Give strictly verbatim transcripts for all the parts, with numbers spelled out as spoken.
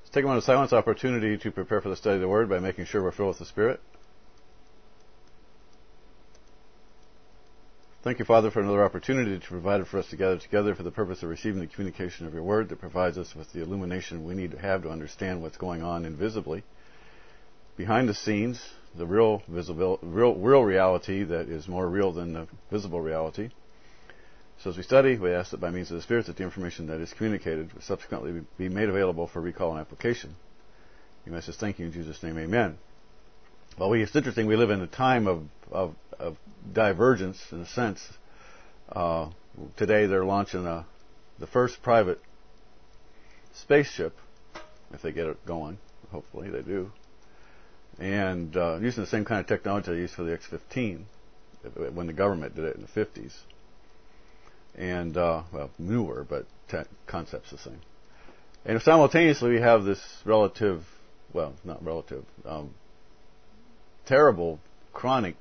Let's take a moment of silence, opportunity to prepare for the study of the Word by making sure we're filled with the Spirit. Thank you, Father, for another opportunity to provide for us to gather together for the purpose of receiving the communication of your Word that provides us with the illumination we need to have to understand what's going on invisibly, behind the scenes, the real visible, real, real reality that is more real than the visible reality. So as we study, we ask that by means of the Spirit that the information that is communicated will subsequently be made available for recall and application. We must just thank you in Jesus' name, amen. Well, we, it's interesting, we live in a time of, of, of divergence, in a sense. Uh, today they're launching a, the first private spaceship, if they get it going. Hopefully they do. And uh, using the same kind of technology they used for the X fifteen, when the government did it in the fifties. And, uh, well, newer, but te- concept's the same. And simultaneously we have this relative, well, not relative, um, terrible, chronic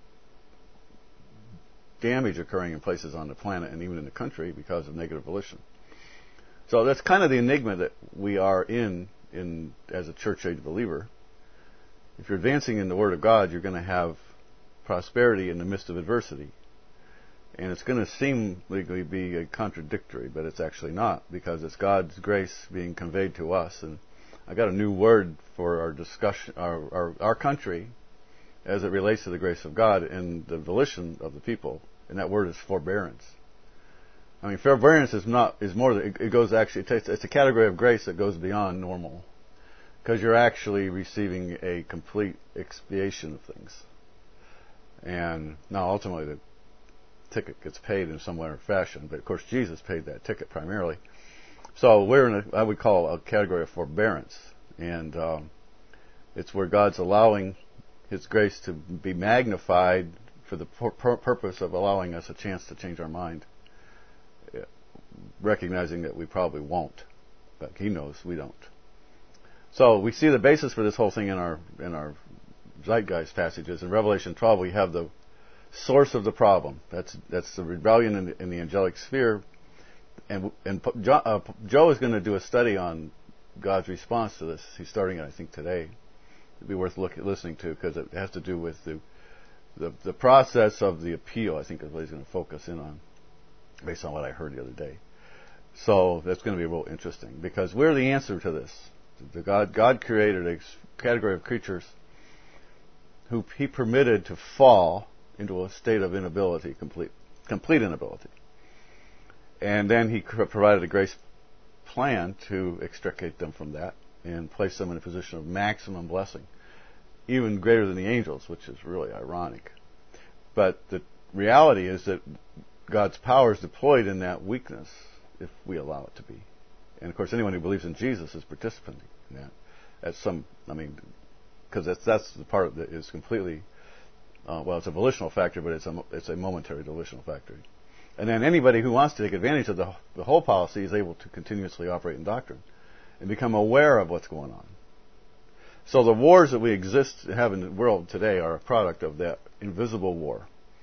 damage occurring in places on the planet and even in the country because of negative volition. So that's kind of the enigma that we are in, in as a church-age believer. If you're advancing in the Word of God, you're going to have prosperity in the midst of adversity. And it's going to seem legally be a contradictory, but it's actually not, because it's God's grace being conveyed to us. And I got a new word for our discussion, our, our, our country, as it relates to the grace of God and the volition of the people, and that word is forbearance. I mean, forbearance is not is more. It, it goes actually. It takes, it's a category of grace that goes beyond normal, because you're actually receiving a complete expiation of things. And now, ultimately, the ticket gets paid in some way or fashion, but of course Jesus paid that ticket primarily. So we're in a, I would call a category of forbearance, and um, it's where God's allowing His grace to be magnified for the pur- purpose of allowing us a chance to change our mind, recognizing that we probably won't, but He knows we don't. So we see the basis for this whole thing in our in our Zeitgeist passages. In Revelation twelve, we have the source of the problem. That's that's the rebellion in the, in the angelic sphere, and and Joe, uh, Joe is going to do a study on God's response to this. He's starting it, I think, today. It'd be worth look, listening to, because it has to do with the, the the process of the appeal. I think is what he's going to focus in on, based on what I heard the other day. So that's going to be real interesting, because we're the answer to this. The God God created a category of creatures who He permitted to fall into a state of inability, complete complete inability. And then He provided a grace plan to extricate them from that and place them in a position of maximum blessing, even greater than the angels, which is really ironic. But the reality is that God's power is deployed in that weakness if we allow it to be. And of course, anyone who believes in Jesus is participating in that. At some, I mean, because that's that's the part that is completely Uh, well, it's a volitional factor, but it's a it's a momentary volitional factor. And then anybody who wants to take advantage of the, the whole policy is able to continuously operate in doctrine and become aware of what's going on. So the wars that we exist have in the world today are a product of that invisible war.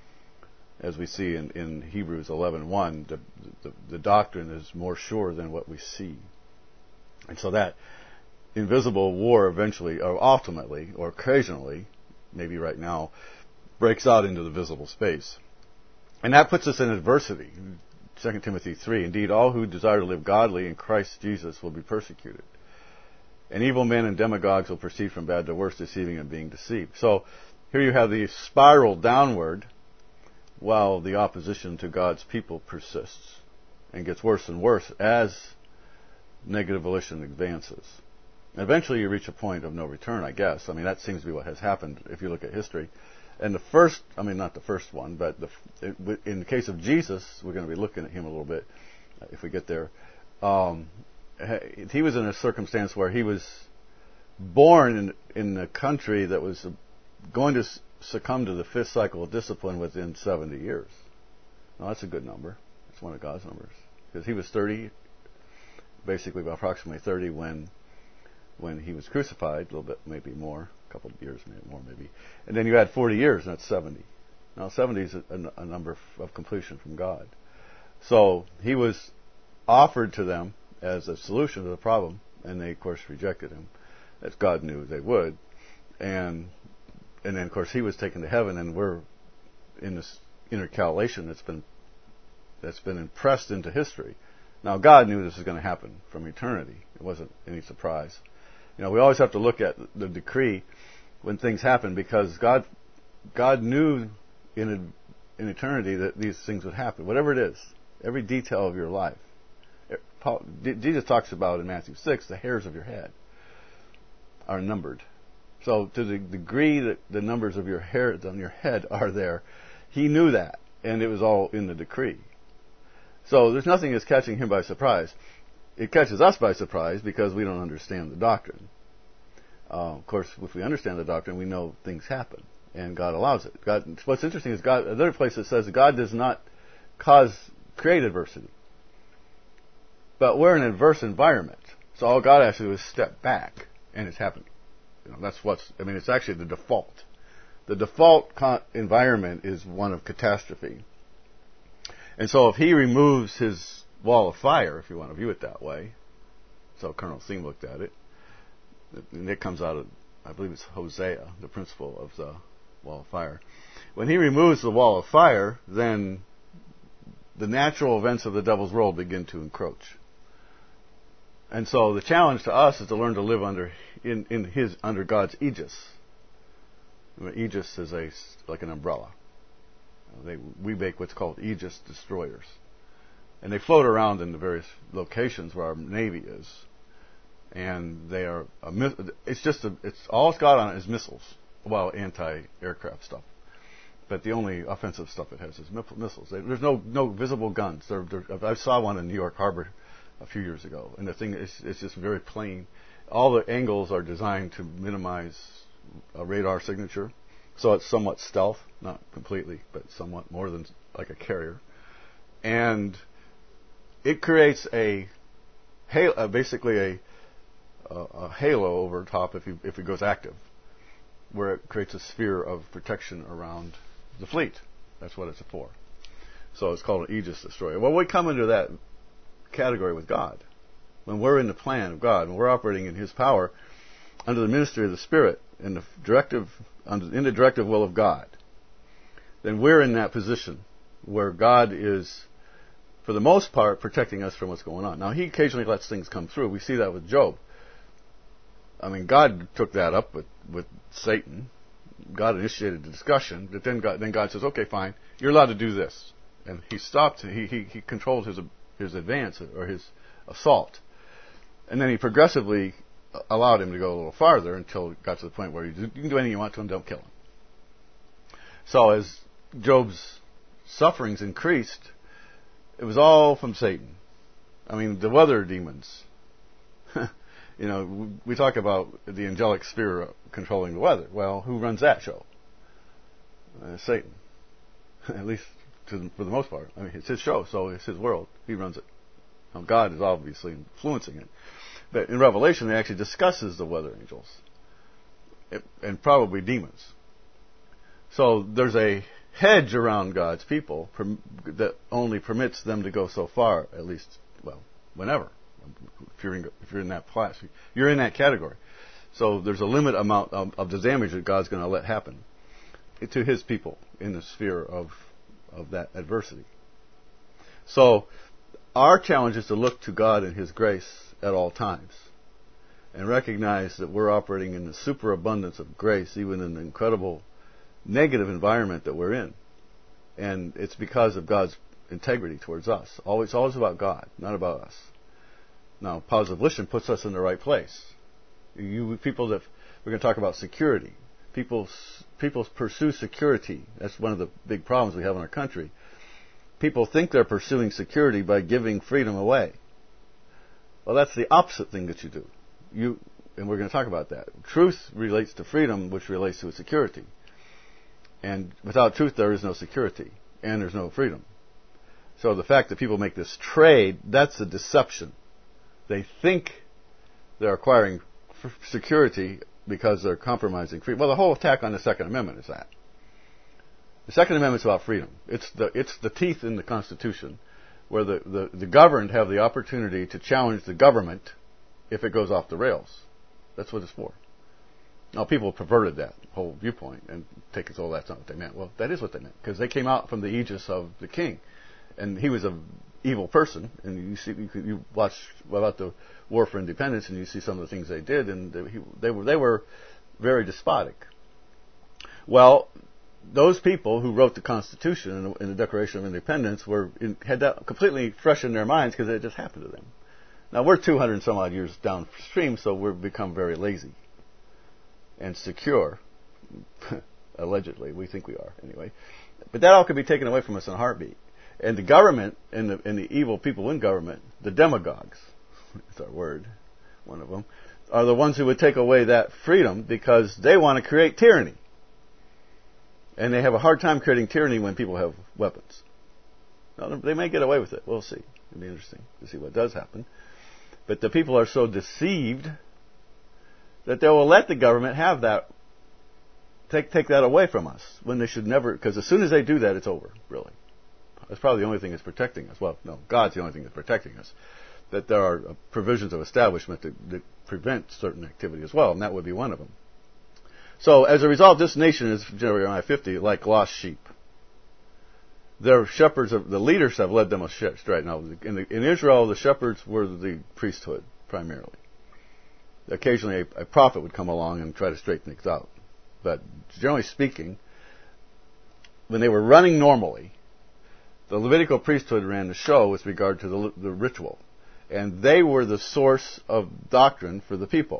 As we see in, in Hebrews eleven one, the, the, the doctrine is more sure than what we see. And so that invisible war eventually, or ultimately, or occasionally, maybe right now, breaks out into the visible space. And that puts us in adversity. Second Timothy three, indeed, all who desire to live godly in Christ Jesus will be persecuted. And evil men and demagogues will proceed from bad to worse, deceiving and being deceived. So here you have the spiral downward while the opposition to God's people persists and gets worse and worse as negative volition advances. And eventually you reach a point of no return, I guess. I mean, that seems to be what has happened if you look at history. And the first, I mean, not the first one, but the, in the case of Jesus, we're going to be looking at Him a little bit if we get there. Um, he was in a circumstance where he was born in, in a country that was going to succumb to the fifth cycle of discipline within seventy years. Now, that's a good number. It's one of God's numbers. Because he was thirty, basically approximately thirty when when he was crucified, a little bit, maybe more. Couple of years, maybe more, maybe. And then you add forty years, and that's seventy. Now, seventy is a, a number of completion from God. So he was offered to them as a solution to the problem and they, of course, rejected him, as God knew they would. And and then, of course, he was taken to heaven, and we're in this intercalation that's been that's been impressed into history. Now, God knew this was going to happen from eternity. It wasn't any surprise. You know, we always have to look at the decree when things happen, because God God knew in in eternity that these things would happen. Whatever it is, every detail of your life. Paul, Jesus talks about in Matthew six, the hairs of your head are numbered. So to the degree that the numbers of your hairs on your head are there, he knew that, and it was all in the decree. So there's nothing that's catching him by surprise. It catches us by surprise because we don't understand the doctrine. Uh, of course, if we understand the doctrine, we know things happen, and God allows it. God, what's interesting is God. Another place it says that God does not cause create adversity, but we're in an adverse environment, so all God has to do is step back, and it's happening. You know, that's what's. I mean, it's actually the default. The default con- environment is one of catastrophe, and so if He removes His wall of fire, if you want to view it that way, so Colonel Thiem looked at it. And it comes out of, I believe it's Hosea, the principle of the wall of fire. When he removes the wall of fire, then the natural events of the devil's world begin to encroach. And so the challenge to us is to learn to live under in, in his under God's aegis. Aegis is a like an umbrella. They, we make what's called aegis destroyers, and they float around in the various locations where our Navy is. And they are, a, it's just, a, it's all it's got on it is missiles, well, anti-aircraft stuff. But the only offensive stuff it has is missiles. There's no no visible guns. They're, they're, I saw one in New York Harbor a few years ago, and the thing is, it's just very plain. All the angles are designed to minimize a radar signature, so it's somewhat stealth, not completely, but somewhat more than like a carrier. And it creates a, uh, basically a a halo over top if, you, if it goes active, where it creates a sphere of protection around the fleet. That's what it's for. So it's called an aegis destroyer. Well, we come into that category with God. When we're in the plan of God, when we're operating in His power, under the ministry of the Spirit, in the directive, under, in the directive will of God, then we're in that position where God is, for the most part, protecting us from what's going on. Now, He occasionally lets things come through. We see that with Job. I mean, God took that up with, with Satan. God initiated the discussion, but then God, then God says, "Okay, fine, you're allowed to do this," and He stopped. He he, he controlled his his advance or his assault, and then He progressively allowed him to go a little farther until it got to the point where you, you can do anything you want to him, don't kill him. So as Job's sufferings increased, it was all from Satan. I mean, the weather demons. You know, we talk about the angelic sphere controlling the weather. Well, who runs that show? Uh, Satan. At least to the, for the most part. I mean, it's his show, so it's his world. He runs it. Now, God is obviously influencing it. But in Revelation, it actually discusses the weather angels. It, and probably demons. So there's a hedge around God's people perm- that only permits them to go so far, at least, well, whenever. If you're in, if you're in that class, you're in that category. So there's a limit amount of, of the damage that God's going to let happen to His people in the sphere of of that adversity. So our challenge is to look to God and His grace at all times, and recognize that we're operating in the superabundance of grace, even in the incredible negative environment that we're in, and it's because of God's integrity towards us. Always, always about God, not about us. Now, positive volition puts us in the right place. You people that we're going to talk about security. People people pursue security. That's one of the big problems we have in our country. People think they're pursuing security by giving freedom away. Well, that's the opposite thing that you do. You and we're going to talk about that. Truth relates to freedom, which relates to security. And without truth, there is no security, and there's no freedom. So the fact that people make this trade, that's a deception. They think they're acquiring f- security because they're compromising freedom. Well, the whole attack on the Second Amendment is that. The Second Amendment is about freedom. It's the it's the teeth in the Constitution, where the, the, the governed have the opportunity to challenge the government if it goes off the rails. That's what it's for. Now, people perverted that whole viewpoint and take it, oh, that's not what they meant. Well, that is what they meant, because they came out from the aegis of the king, and he was an evil person. And you see, you, you watch about the War for Independence, and you see some of the things they did, and they, he, they were they were very despotic. Well, those people who wrote the Constitution and the Declaration of Independence were in, had that completely fresh in their minds because it just happened to them. Now, we're two hundred and some odd years downstream, so we've become very lazy and secure. Allegedly, we think we are, anyway. But that all could be taken away from us in a heartbeat. And the government and the, and the evil people in government, the demagogues, that's our word, one of them, are the ones who would take away that freedom because they want to create tyranny. And they have a hard time creating tyranny when people have weapons. Now, they may get away with it. We'll see. It'll be interesting to see what does happen. But the people are so deceived that they will let the government have that, take take that away from us when they should never, because as soon as they do that, it's over, really. That's probably the only thing that's protecting us. Well, no, God's the only thing that's protecting us. That there are provisions of establishment that, that prevent certain activity as well, and that would be one of them. So, as a result, this nation is, Jeremiah fifty, like lost sheep. Their shepherds, of, the leaders have led them astray. Now, in, the, in Israel, the shepherds were the priesthood, primarily. Occasionally, a, a prophet would come along and try to straighten things out. But, generally speaking, when they were running normally, the Levitical priesthood ran the show with regard to the, the ritual. And they were the source of doctrine for the people.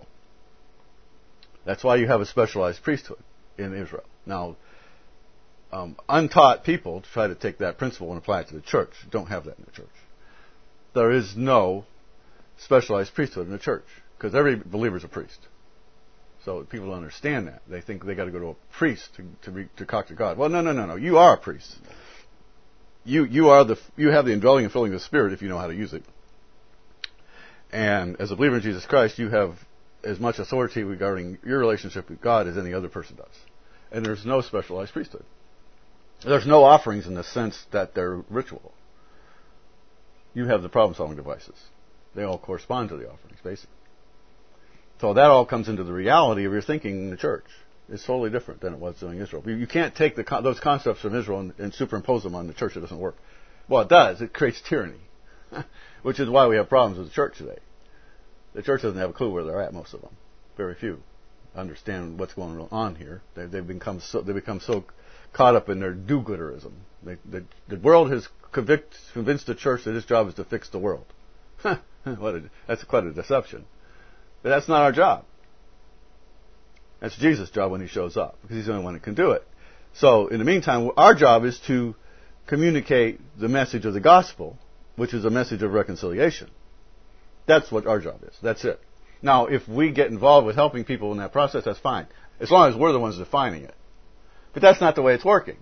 That's why you have a specialized priesthood in Israel. Now, um, untaught people try to take that principle and apply it to the church. Don't have that in the church. There is no specialized priesthood in the church because every believer is a priest. So people don't understand that. They think they got to go to a priest to to, be, to talk to God. Well, no, no, no, no. You are a priest. You you are the you have the indwelling and filling of the Spirit if you know how to use it. And as a believer in Jesus Christ, you have as much authority regarding your relationship with God as any other person does. And there's no specialized priesthood. There's no offerings in the sense that they're ritual. You have the problem-solving devices. They all correspond to the offerings, basically. So that all comes into the reality of your thinking in the church. It's totally different than it was doing Israel. You can't take the, those concepts from Israel and, and superimpose them on the church. It doesn't work. Well, it does. It creates tyranny, which is why we have problems with the church today. The church doesn't have a clue where they're at, most of them. Very few understand what's going on here. They, they've become so, they become so caught up in their do-gooderism. They, they, the world has convict, convinced the church that its job is to fix the world. what a, that's quite a deception. But that's not our job. That's Jesus' job when he shows up, because he's the only one that can do it. So, in the meantime, our job is to communicate the message of the gospel, which is a message of reconciliation. That's what our job is. That's it. Now, if we get involved with helping people in that process, that's fine. As long as we're the ones defining it. But that's not the way it's working.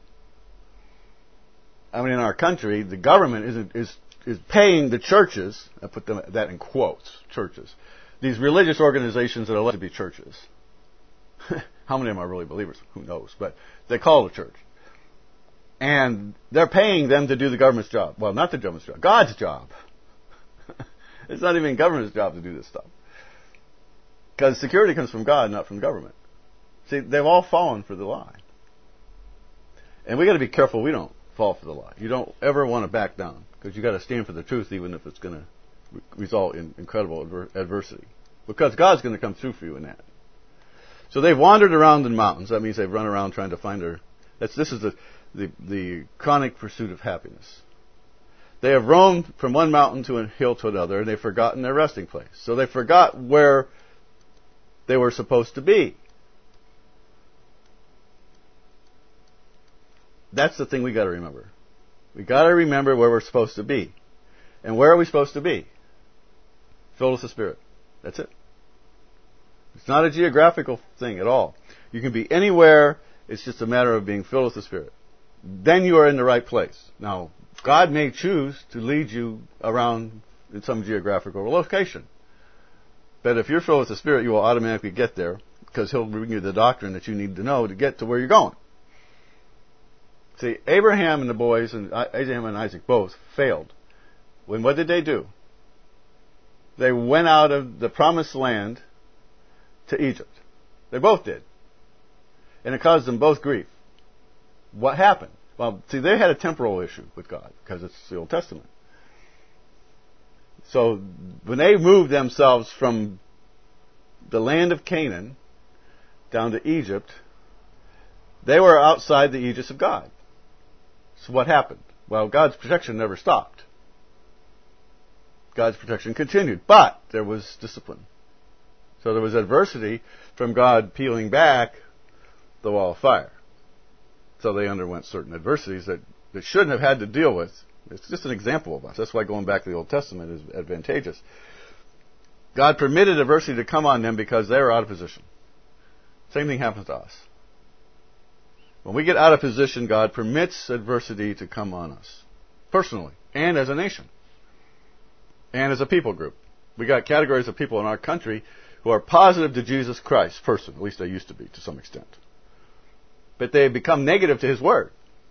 I mean, in our country, the government is is is paying the churches, I put them, that in quotes, churches, these religious organizations that are alleged to be churches. How many of them are really believers? Who knows? But they call it a church. And they're paying them to do the government's job. Well, not the government's job. God's job. It's not even government's job to do this stuff. Because security comes from God, not from government. See, they've all fallen for the lie. And we got to be careful we don't fall for the lie. You don't ever want to back down, because you got to stand for the truth, even if it's going to re- result in incredible adver- adversity. Because God's going to come through for you in that. So they've wandered around the mountains. That means they've run around trying to find their. That's this is the the, the chronic pursuit of happiness. They have roamed from one mountain to a hill to another, and they've forgotten their resting place. So they forgot where they were supposed to be. That's the thing we got to remember. We got to remember where we're supposed to be. And where are we supposed to be? Filled with the Spirit. That's it. It's not a geographical thing at all. You can be anywhere. It's just a matter of being filled with the Spirit. Then you are in the right place. Now, God may choose to lead you around in some geographical location. But if you're filled with the Spirit, you will automatically get there, because He'll bring you the doctrine that you need to know to get to where you're going. See, Abraham and the boys, and Abraham and Isaac both failed. When what did they do? they went out of the promised land to Egypt. They both did. And it caused them both grief. What happened? Well, see, they had a temporal issue with God because it's the Old Testament. So when they moved themselves from the land of Canaan down to Egypt, they were outside the aegis of God. So what happened? Well, God's protection never stopped. God's protection continued, but there was discipline. So there was adversity from God peeling back the wall of fire. So they underwent certain adversities that they shouldn't have had to deal with. It's just an example of us. That's why going back to the Old Testament is advantageous. God permitted adversity to come on them because they were out of position. Same thing happens to us. When we get out of position, God permits adversity to come on us. Personally. And as a nation. And as a people group. We got categories of people in our country who are positive to Jesus Christ, person. At least they used to be, to some extent. But they have become negative to His Word.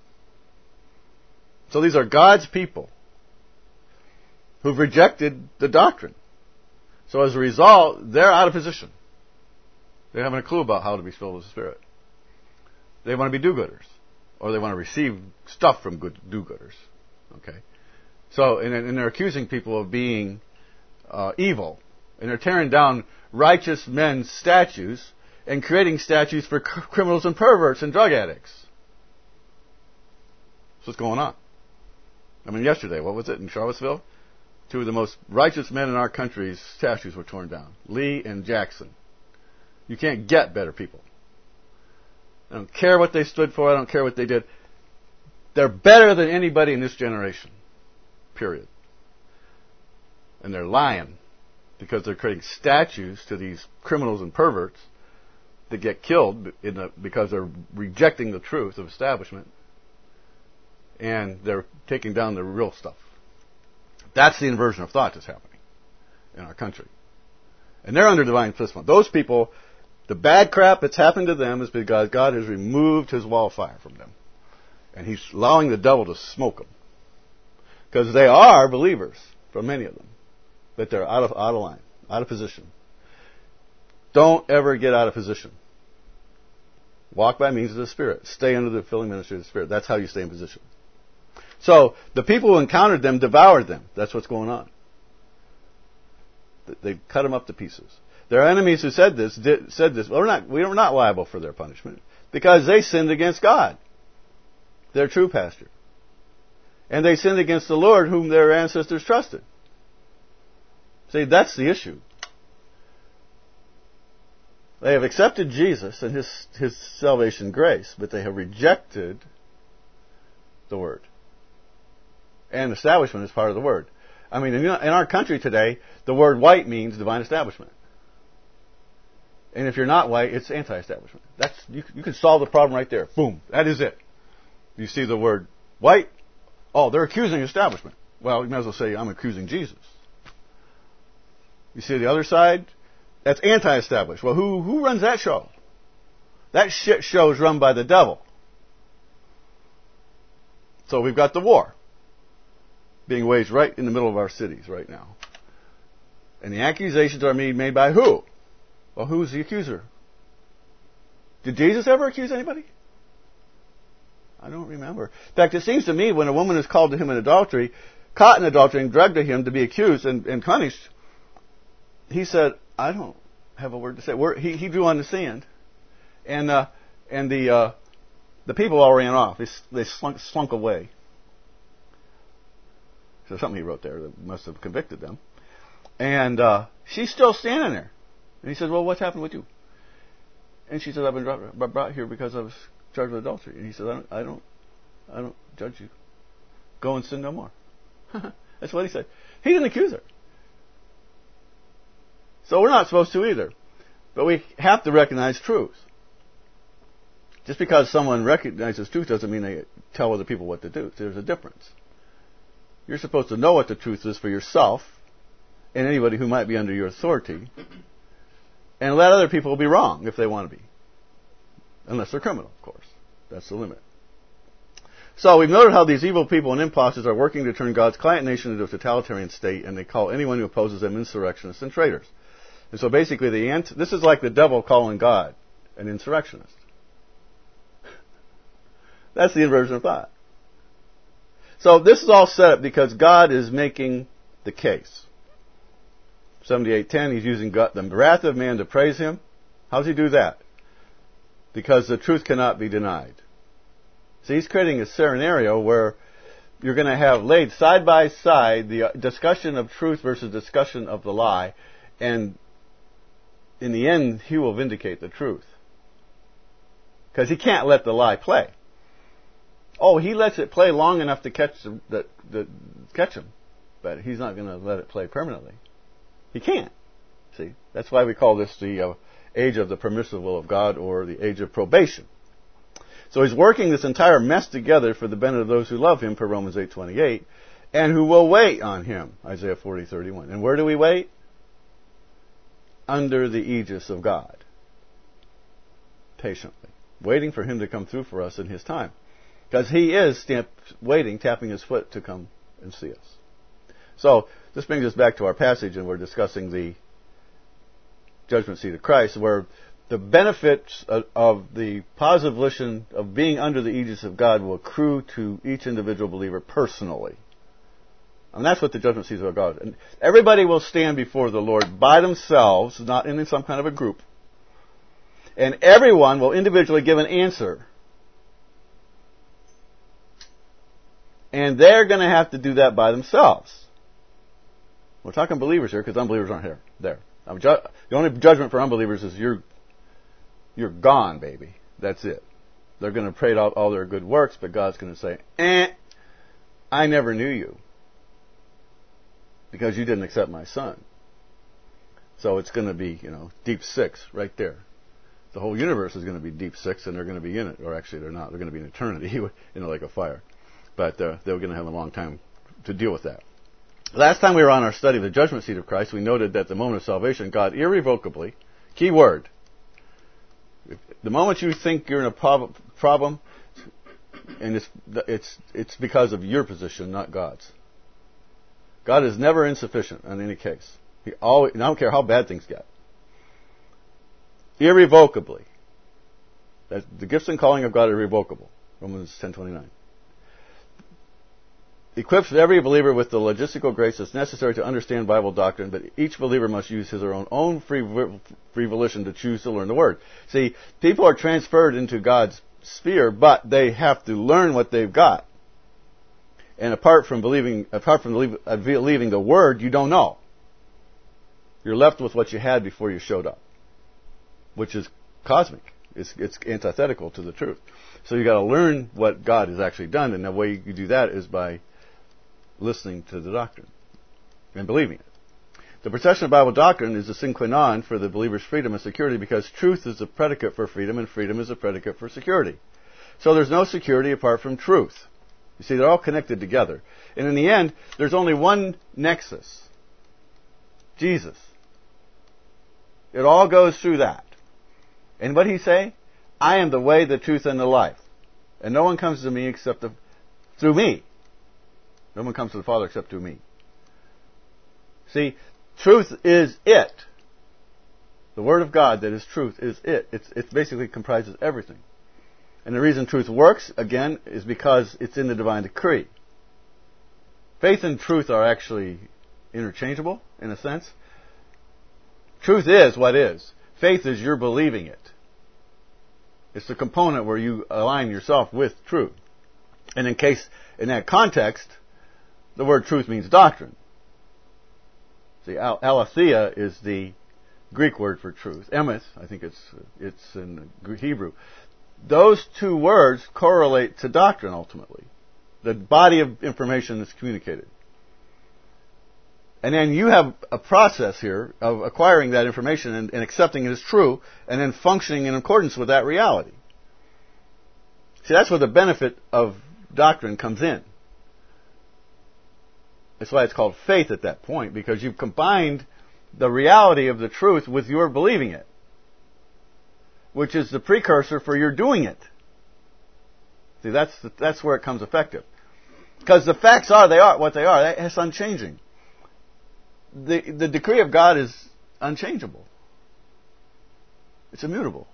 So these are God's people who've rejected the doctrine. So as a result, they're out of position. They haven't a clue about how to be filled with the Spirit. They want to be do-gooders. Or they want to receive stuff from good do-gooders. Okay? So, and, and they're accusing people of being uh, evil. And they're tearing down righteous men's statues and creating statues for c- criminals and perverts and drug addicts. That's what's going on. I mean, yesterday, what was it, in Charlottesville? Two of the most righteous men in our country's statues were torn down. Lee and Jackson. You can't get better people. I don't care what they stood for. I don't care what they did. They're better than anybody in this generation. Period. And they're lying because they're creating statues to these criminals and perverts that get killed in the, because they're rejecting the truth of establishment. And they're taking down the real stuff. That's the inversion of thought that's happening in our country. And they're under divine discipline. Those people, the bad crap that's happened to them is because God has removed His wall of fire from them. And He's allowing the devil to smoke them. Because they are believers, for many of them. But they're out of, out of line, out of position. Don't ever get out of position. Walk by means of the Spirit. Stay under the filling ministry of the Spirit. That's how you stay in position. So, the people who encountered them devoured them. That's what's going on. They cut them up to pieces. Their enemies who said this, did, said this, well, we're not, we're not liable for their punishment. Because they sinned against God. Their true pasture. And they sinned against the Lord whom their ancestors trusted. See, that's the issue. They have accepted Jesus and His, His salvation grace, but they have rejected the Word. And establishment is part of the Word. I mean, in our country today, the word white means divine establishment. And if you're not white, it's anti-establishment. That's you, you can solve the problem right there. Boom. That is it. You see the word white? Oh, they're accusing establishment. Well, you might as well say, I'm accusing Jesus. You see the other side? That's anti-established. Well, who, who runs that show? That shit show is run by the devil. So we've got the war being waged right in the middle of our cities right now. And the accusations are made, made by who? Well, who's the accuser? Did Jesus ever accuse anybody? I don't remember. In fact, it seems to me when a woman is called to him in adultery, caught in adultery and dragged to him to be accused and, and punished, he said, I don't have a word to say. We're, he, he drew on the sand. And, uh, and the, uh, the people all ran off. They, they slunk, slunk away. So something he wrote there that must have convicted them. And uh, she's still standing there. And he says, well, what's happened with you? And she says, I've been brought, brought here because I was charged with adultery. And he says, I don't, I don't, I don't judge you. Go and sin no more. That's what he said. He didn't accuse her. So we're not supposed to either. But we have to recognize truth. Just because someone recognizes truth doesn't mean they tell other people what to do. There's a difference. You're supposed to know what the truth is for yourself and anybody who might be under your authority, and let other people be wrong if they want to be. Unless they're criminal, of course. That's the limit. So we've noted how these evil people and imposters are working to turn God's client nation into a totalitarian state, and they call anyone who opposes them insurrectionists and traitors. And so basically, the ant- this is like the devil calling God an insurrectionist. That's the inversion of thought. So this is all set up because God is making the case. seventy-eight ten, he's using God, the wrath of man to praise him. How does he do that? Because the truth cannot be denied. So he's creating a scenario where you're going to have laid side by side the discussion of truth versus discussion of the lie, and in the end, he will vindicate the truth. Because he can't let the lie play. Oh, he lets it play long enough to catch the, the, the catch him, but he's not going to let it play permanently. He can't. See, that's why we call this the uh, age of the permissive will of God, or the age of probation. So he's working this entire mess together for the benefit of those who love him, per Romans eight twenty-eight, and who will wait on him, Isaiah forty thirty-one. And where do we wait? Under the aegis of God. Patiently. Waiting for him to come through for us in his time. Because he is stamp, waiting, tapping his foot to come and see us. So, this brings us back to our passage, and we're discussing the judgment seat of Christ, where the benefits of, of the positive volition of being under the aegis of God will accrue to each individual believer personally. And that's what the judgment seat of God is. And everybody will stand before the Lord by themselves, not in some kind of a group. And everyone will individually give an answer. And they're going to have to do that by themselves. We're talking believers here, because unbelievers aren't here. There. Ju- the only judgment for unbelievers is you're you're gone, baby. That's it. They're going to parade out all their good works, but God's going to say, eh, I never knew you, because you didn't accept my son. So it's going to be, you know, deep six right there. The whole universe is going to be deep six, and they're going to be in it. Or actually, they're not. They're going to be in eternity, you know, like a fire. But uh, they're going to have a long time to deal with that. Last time we were on our study of the judgment seat of Christ, we noted that at the moment of salvation, God irrevocably, key word, the moment you think you're in a prob- problem, and it's, it's, it's because of your position, not God's. God is never insufficient in any case. He always, I don't care how bad things get. Irrevocably. That's, the gifts and calling of God are irrevocable. Romans ten twenty-nine. Equips every believer with the logistical grace that's necessary to understand Bible doctrine, but each believer must use his or own own free, free volition to choose to learn the Word. See, people are transferred into God's sphere, but they have to learn what they've got. And apart from believing, apart from believing the Word, you don't know. You're left with what you had before you showed up, which is cosmic. It's, it's antithetical to the truth. So you got to learn what God has actually done, and the way you do that is by listening to the doctrine and believing it. The procession of Bible doctrine is the sine qua non for the believer's freedom and security, because truth is the predicate for freedom and freedom is the predicate for security. So there's no security apart from truth. You see, they're all connected together. And in the end, there's only one nexus. Jesus. It all goes through that. And what did he say? I am the way, the truth, and the life. And no one comes to me except the, through me. No one comes to the Father except through me. See, truth is it. The Word of God that is truth is it. It's, it basically comprises everything. And the reason truth works, again, is because it's in the divine decree. Faith and truth are actually interchangeable, in a sense. Truth is what is. Faith is you're believing it. It's the component where you align yourself with truth. And in case, in that context, the word truth means doctrine. See, aletheia is the Greek word for truth. Emeth, I think it's it's in Hebrew. Those two words correlate to doctrine ultimately. The body of information is communicated. And then you have a process here of acquiring that information and, and accepting it as true, and then functioning in accordance with that reality. See, that's where the benefit of doctrine comes in. That's why it's called faith at that point, because you've combined the reality of the truth with your believing it, which is the precursor for your doing it. See, that's the, that's where it comes effective. Because the facts are they are what they are. It's unchanging. The the decree of God is unchangeable. It's immutable.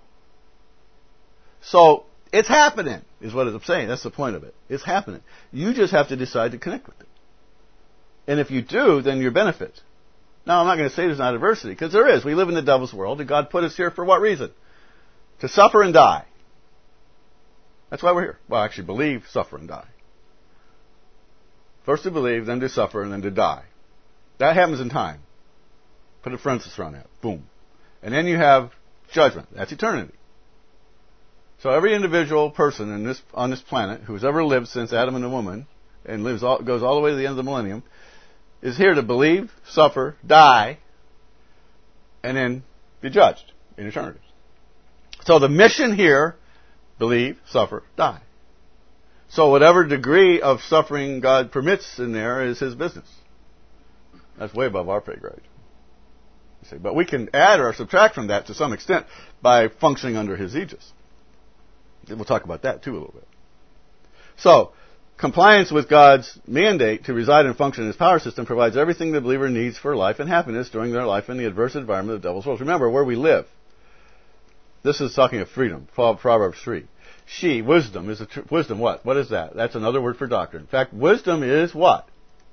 So it's happening, is what I'm saying. That's the point of it. It's happening. You just have to decide to connect with it. And if you do, then you benefit. Now, I'm not going to say there's not adversity, because there is. We live in the devil's world, and God put us here for what reason? To suffer and die. That's why we're here. Well, actually, believe, suffer, and die. First to believe, then to suffer, and then to die. That happens in time. Put a parenthesis around that. Boom. And then you have judgment. That's eternity. So every individual person in this, on this planet who has ever lived since Adam and the woman, and lives all, goes all the way to the end of the millennium, is here to believe, suffer, die, and then be judged in eternity. So the mission here, believe, suffer, die. So whatever degree of suffering God permits in there is His business. That's way above our pay grade. You see, but we can add or subtract from that to some extent by functioning under His aegis. We'll talk about that too a little bit. So, compliance with God's mandate to reside and function in His power system provides everything the believer needs for life and happiness during their life in the adverse environment of the devil's world. Remember, where we live. This is talking of freedom. Proverbs three. She, wisdom, is a tr- wisdom what? What is that? That's another word for doctrine. In fact, wisdom is what?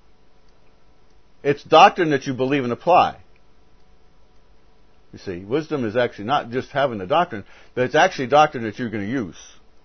It's doctrine that you believe and apply. You see, wisdom is actually not just having the doctrine, but it's actually doctrine that you're going to use.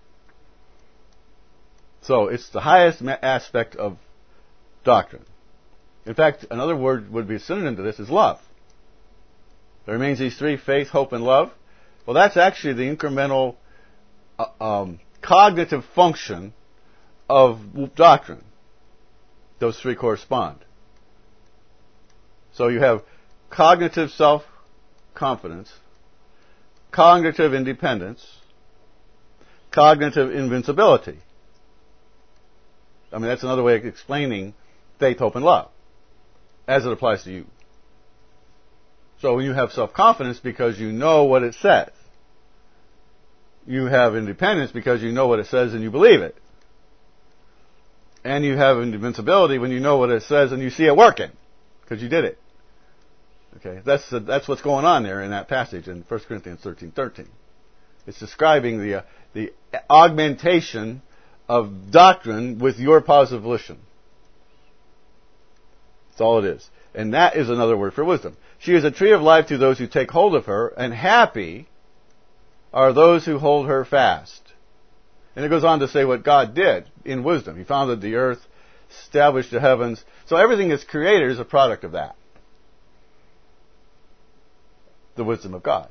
So it's the highest aspect of doctrine. In fact, another word would be synonym to this is love. There remains these three: faith, hope, and love. Well, that's actually the incremental uh, um, cognitive function of doctrine. Those three correspond. So you have cognitive self-confidence, cognitive independence, cognitive invincibility. I mean, that's another way of explaining faith, hope, and love, as it applies to you. So when you have self-confidence because you know what it says. You have independence because you know what it says and you believe it. And you have invincibility when you know what it says and you see it working, because you did it. Okay, that's the, that's what's going on there in that passage in First Corinthians thirteen thirteen. It's describing the uh, the augmentation of doctrine with your positive volition. That's all it is. And that is another word for wisdom. She is a tree of life to those who take hold of her, and happy are those who hold her fast. And it goes on to say what God did in wisdom. He founded the earth, established the heavens. So everything that's created is a product of that. The wisdom of God.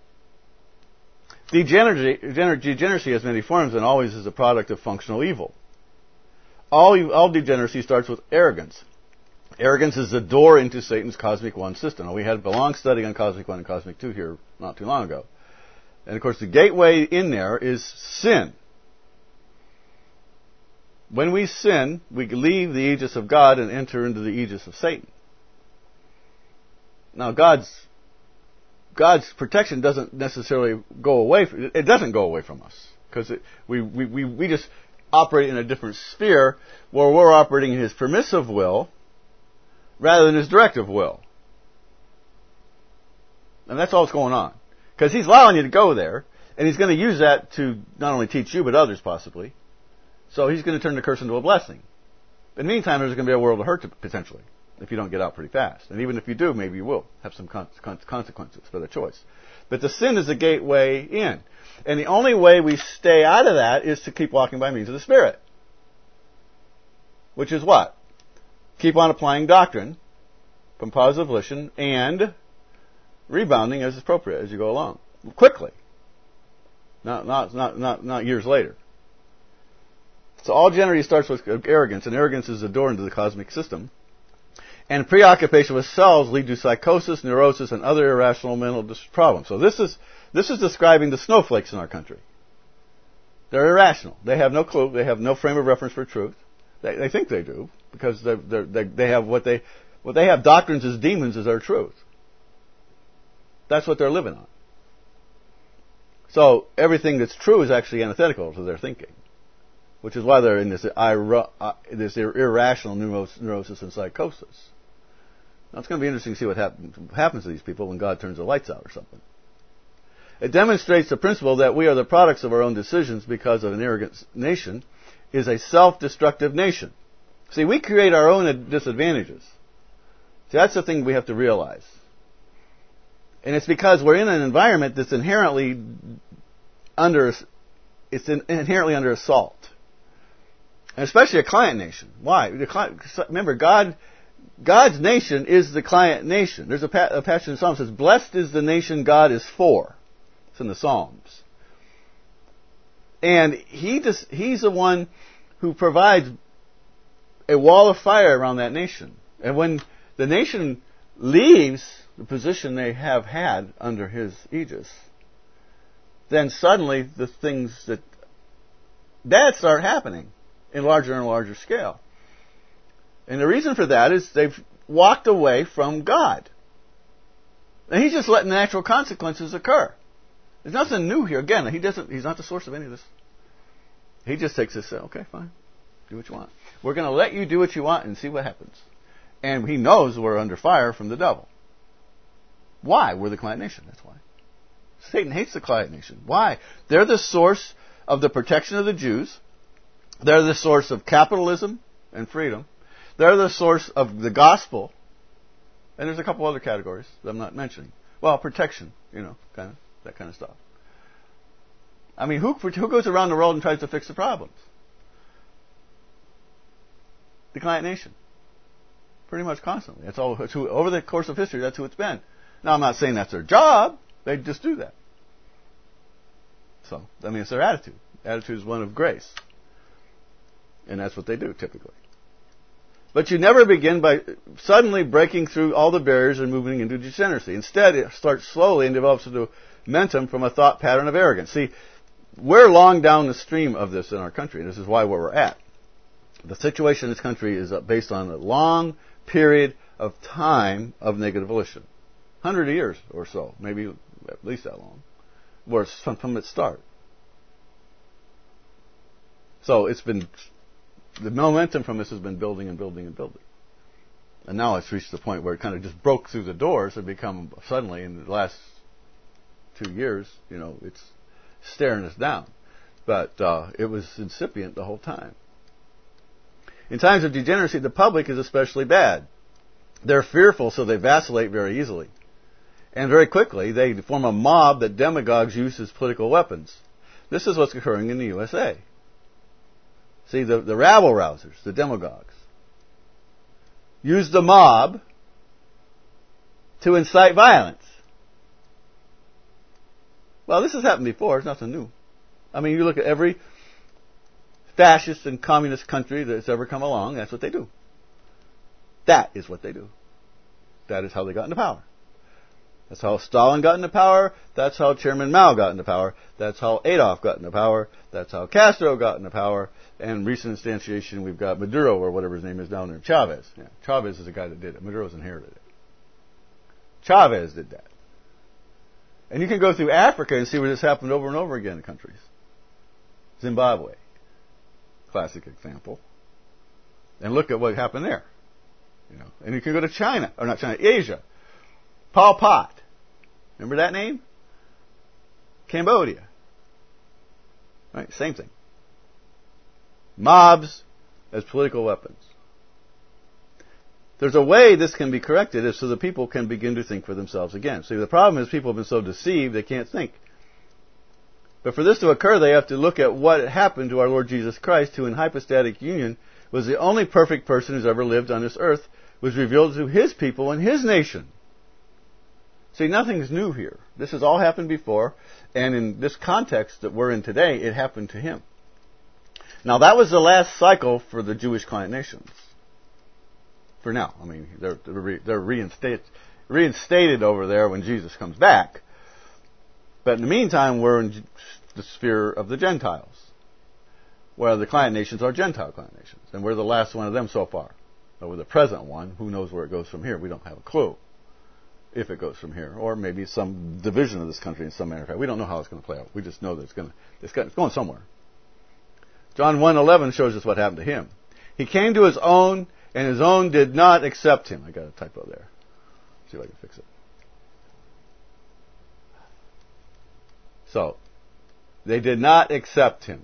Degeneracy, degeneracy has many forms and always is a product of functional evil. All, all degeneracy starts with arrogance. Arrogance is the door into Satan's Cosmic One system. Now, we had a long study on Cosmic One and Cosmic Two here not too long ago. And of course, the gateway in there is sin. When we sin, we leave the aegis of God and enter into the aegis of Satan. Now, God's God's protection doesn't necessarily go away. From, it doesn't go away from us because we, we, we, we just operate in a different sphere where we're operating in His permissive will rather than His directive will. And that's all that's going on. Because He's allowing you to go there, and He's going to use that to not only teach you, but others possibly. So He's going to turn the curse into a blessing. In the meantime, there's going to be a world of hurt potentially if you don't get out pretty fast. And even if you do, maybe you will have some con- con- consequences for the choice. But the sin is the gateway in. And the only way we stay out of that is to keep walking by means of the Spirit. Which is what? Keep on applying doctrine from positive volition and rebounding as appropriate as you go along. Quickly. Not, not, not, not, not years later. So all generally starts with arrogance, and arrogance is the door into the cosmic system. And preoccupation with selves lead to psychosis, neurosis, and other irrational mental dis- problems. So this is this is describing the snowflakes in our country. They're irrational. They have no clue. They have no frame of reference for truth. They, they think they do because they're, they're, they they have what they what they have doctrines as demons as their truth. That's what they're living on. So everything that's true is actually antithetical to their thinking. which is why they're in this, iro- uh, this irrational neuros- neurosis and psychosis. Now, it's going to be interesting to see what happen- happens to these people when God turns the lights out or something. It demonstrates the principle that we are the products of our own decisions because of an arrogant nation is a self-destructive nation. See, we create our own disadvantages. See, that's the thing we have to realize. And it's because we're in an environment that's inherently under, it's inherently under assault. And especially a client nation. Why? The client, remember, God, God's nation is the client nation. There's a, a passage in the Psalms that says, "Blessed is the nation God is for." It's in the Psalms. And he just, he's the one who provides a wall of fire around that nation. And when the nation leaves the position they have had under his aegis, then suddenly the things that that start happening in larger and larger scale. And the reason for that is they've walked away from God. And he's just letting natural consequences occur. There's nothing new here. Again, he doesn't, he's not the source of any of this. He just takes this, okay, fine. Do what you want. We're going to let you do what you want and see what happens. And he knows we're under fire from the devil. Why? We're the client nation. That's why. Satan hates the client nation. Why? They're the source of the protection of the Jews. They're the source of capitalism and freedom. They're the source of the gospel. And there's a couple other categories that I'm not mentioning. Well, protection, you know, kind of, that kind of stuff. I mean, who, who goes around the world and tries to fix the problems? The client nation. Pretty much constantly. That's all. It's who, over the course of history, that's who it's been. Now, I'm not saying that's their job. They just do that. So, I mean, it's their attitude. Attitude is one of grace. And that's what they do, typically. But you never begin by suddenly breaking through all the barriers and moving into degeneracy. Instead, it starts slowly and develops into momentum from a thought pattern of arrogance. See, we're long down the stream of this in our country. This is why where we're at. The situation in this country is based on a long period of time of negative volition. Hundred years or so, maybe at least that long, where it's from, from its start. So it's been, the momentum from this has been building and building and building. And now it's reached the point where it kind of just broke through the doors and become suddenly in the last two years, you know, it's staring us down. But uh, it was incipient the whole time. In times of degeneracy, the public is especially bad. They're fearful, so they vacillate very easily. And very quickly, they form a mob that demagogues use as political weapons. This is what's occurring in the U S A. See, the, the rabble-rousers, the demagogues, use the mob to incite violence. Well, this has happened before. It's nothing new. I mean, you look at every fascist and communist country that's ever come along, that's what they do. That is what they do. That is how they got into power. That's how Stalin got into power. That's how Chairman Mao got into power. That's how Adolf got into power. That's how Castro got into power. And recent instantiation, we've got Maduro, or whatever his name is down there. Chavez. Yeah, Chavez is the guy that did it. Maduro's inherited it. Chavez did that. And you can go through Africa and see where this happened over and over again in countries. Zimbabwe. Classic example. And look at what happened there. You know, and you can go to China, or not China, Asia. Pol Pot. Remember that name? Cambodia. Right? Same thing. Mobs as political weapons. There's a way this can be corrected is so the people can begin to think for themselves again. See, the problem is people have been so deceived they can't think. But for this to occur, they have to look at what happened to our Lord Jesus Christ, who in hypostatic union was the only perfect person who's ever lived on this earth, was revealed to his people and his nation. See, nothing's new here. This has all happened before, and in this context that we're in today, it happened to him. Now, that was the last cycle for the Jewish client nations. For now. I mean, they're, they're, they're reinstated, reinstated over there when Jesus comes back. But in the meantime, we're in the sphere of the Gentiles, where the client nations are Gentile client nations. And we're the last one of them so far. But we're the present one. Who knows where it goes from here? We don't have a clue if it goes from here. Or maybe some division of this country in some matter of fact. We don't know how it's going to play out. We just know that it's going to, it's going somewhere. John one eleven shows us what happened to him. He came to his own, and his own did not accept him. I got a typo there. See if I can fix it. So, they did not accept him.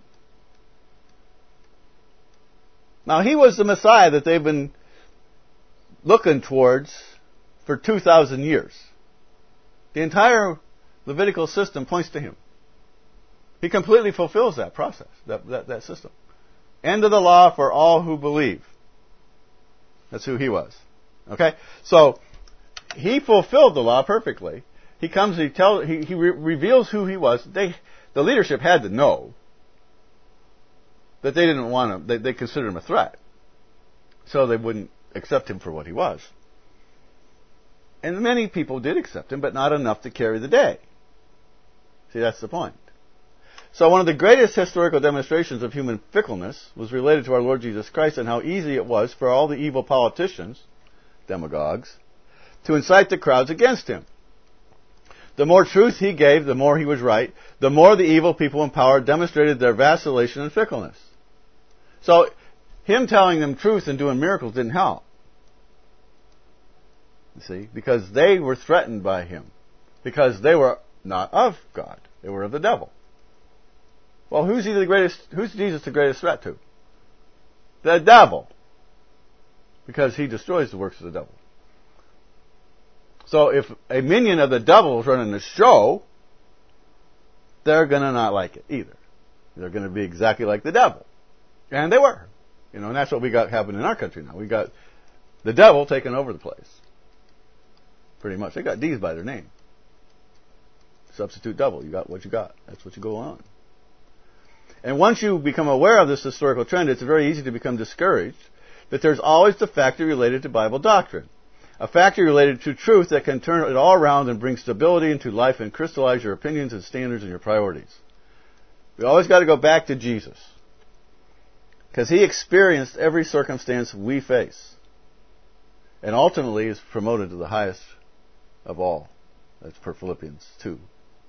Now, he was the Messiah that they've been looking towards for two thousand years. The entire Levitical system points to him. He completely fulfills that process, that, that, that system. End of the law for all who believe. That's who he was. Okay? So, he fulfilled the law perfectly. He comes, he tells, he, he re- reveals who he was. They, the leadership had to know that they didn't want him, they, they considered him a threat. So they wouldn't accept him for what he was. And many people did accept him, but not enough to carry the day. See, that's the point. So one of the greatest historical demonstrations of human fickleness was related to our Lord Jesus Christ and how easy it was for all the evil politicians, demagogues, to incite the crowds against him. The more truth he gave, the more he was right. The more the evil people in power demonstrated their vacillation and fickleness. So, him telling them truth and doing miracles didn't help. You see, because they were threatened by him. Because they were not of God. They were of the devil. Well, who's he the greatest, who's Jesus the greatest threat to? The devil. Because he destroys the works of the devil. So if a minion of the devil is running the show, they're going to not like it either. They're going to be exactly like the devil. And they were. You know, and that's what we got happening in our country now. We got the devil taking over the place. Pretty much. They got D's by their name. Substitute devil. You got what you got. That's what you go on. And once you become aware of this historical trend, it's very easy to become discouraged. But there's always the factor related to Bible doctrine. A factor related to truth that can turn it all around and bring stability into life and crystallize your opinions and standards and your priorities. We always got to go back to Jesus. Because he experienced every circumstance we face. And ultimately is promoted to the highest of all. That's per Philippians two.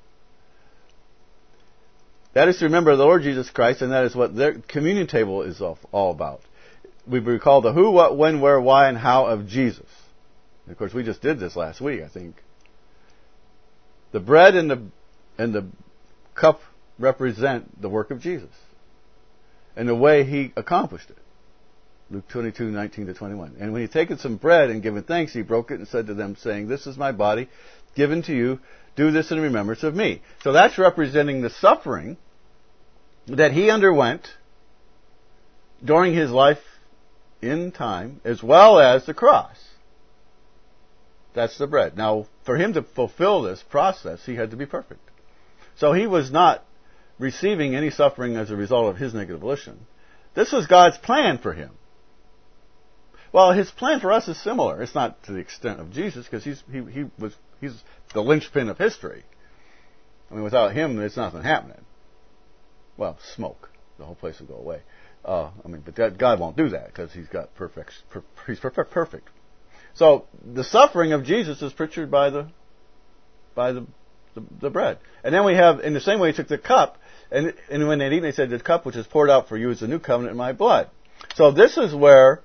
That is to remember the Lord Jesus Christ, and that is what the communion table is all about. We recall the who, what, when, where, why, and how of Jesus. And of course, we just did this last week, I think. The bread and the and the cup represent the work of Jesus and the way he accomplished it. Luke twenty-two, nineteen to twenty-one. And when he had taken some bread and given thanks, he broke it and said to them, saying, "This is my body given to you. Do this in remembrance of me." So that's representing the suffering that he underwent during his life in time, as well as the cross. That's the bread. Now, for him to fulfill this process, he had to be perfect. So he was not receiving any suffering as a result of his negative volition. This was God's plan for him. Well, his plan for us is similar. It's not to the extent of Jesus, because he's he, he was he's the linchpin of history. I mean, without him, there's nothing happening. Well, smoke. The whole place will go away. Uh, I mean, but God won't do that because he's got perfect. Per, he's perfect. Perfect. So the suffering of Jesus is pictured by the by the, the the bread, and then we have in the same way he took the cup, and and when they'd eaten, they said, "The cup which is poured out for you is the new covenant in my blood." So this is where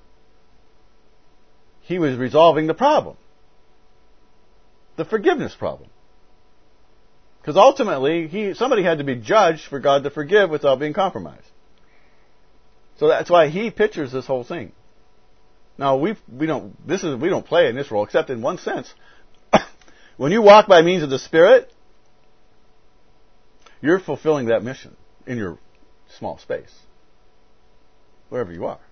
he was resolving the problem, the forgiveness problem, because ultimately he somebody had to be judged for God to forgive without being compromised. So that's why he pictures this whole thing. Now we we don't this is we don't play in this role except in one sense. When you walk by means of the Spirit, you're fulfilling that mission in your small space, wherever you are.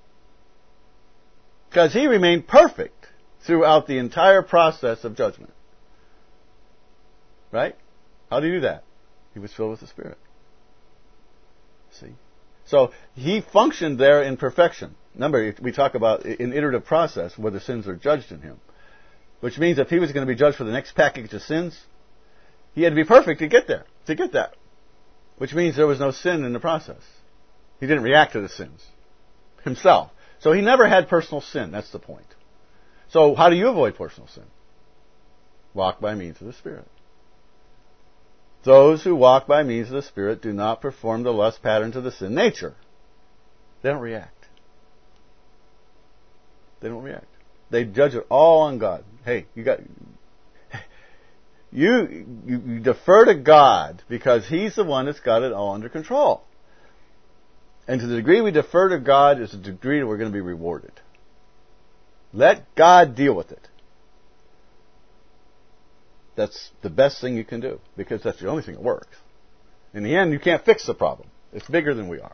Because he remained perfect throughout the entire process of judgment. Right? How did he do that? He was filled with the Spirit. See? So he functioned there in perfection. Remember, we talk about an iterative process where the sins are judged in him. Which means if he was going to be judged for the next package of sins, he had to be perfect to get there, to get that. Which means there was no sin in the process. He didn't react to the sins himself. So he never had personal sin. That's the point. So how do you avoid personal sin? Walk by means of the Spirit. Those who walk by means of the Spirit do not perform the lust patterns of the sin nature. They don't react. They don't react. They judge it all on God. Hey, you got you, you you defer to God because He's the one that's got it all under control. And to the degree we defer to God is the degree that we're going to be rewarded. Let God deal with it. That's the best thing you can do because that's the only thing that works. In the end, you can't fix the problem. It's bigger than we are.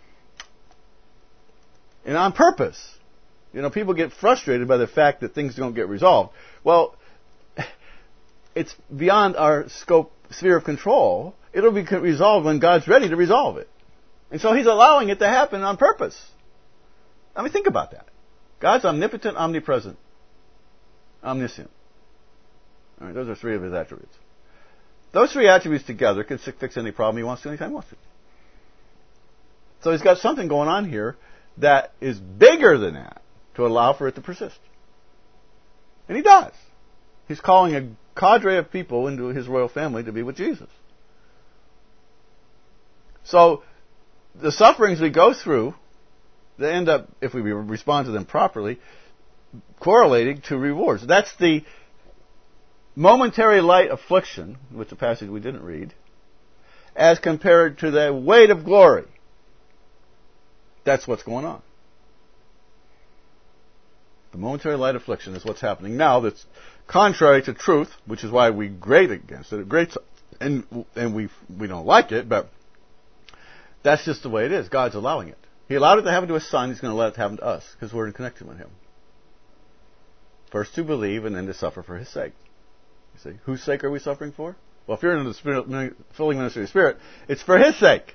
And on purpose. You know, people get frustrated by the fact that things don't get resolved. Well, it's beyond our scope, sphere of control. It'll be resolved when God's ready to resolve it. And so He's allowing it to happen on purpose. I mean, think about that. God's omnipotent, omnipresent, omniscient. All right, those are three of His attributes. Those three attributes together can fix any problem He wants to anytime He wants to. So He's got something going on here that is bigger than that to allow for it to persist. And He does. He's calling a cadre of people into His royal family to be with Jesus. So, the sufferings we go through, they end up, if we respond to them properly, correlating to rewards. That's the momentary light affliction, which the passage we didn't read, as compared to the weight of glory. That's what's going on. The momentary light affliction is what's happening now that's contrary to truth, which is why we grate against it. It grates, and, and we, we don't like it, but that's just the way it is. God's allowing it. He allowed it to happen to His Son. He's going to let it happen to us because we're in connection with Him. First to believe and then to suffer for His sake. You see, whose sake are we suffering for? Well, if you're in the spirit, filling ministry of the Spirit, it's for His sake.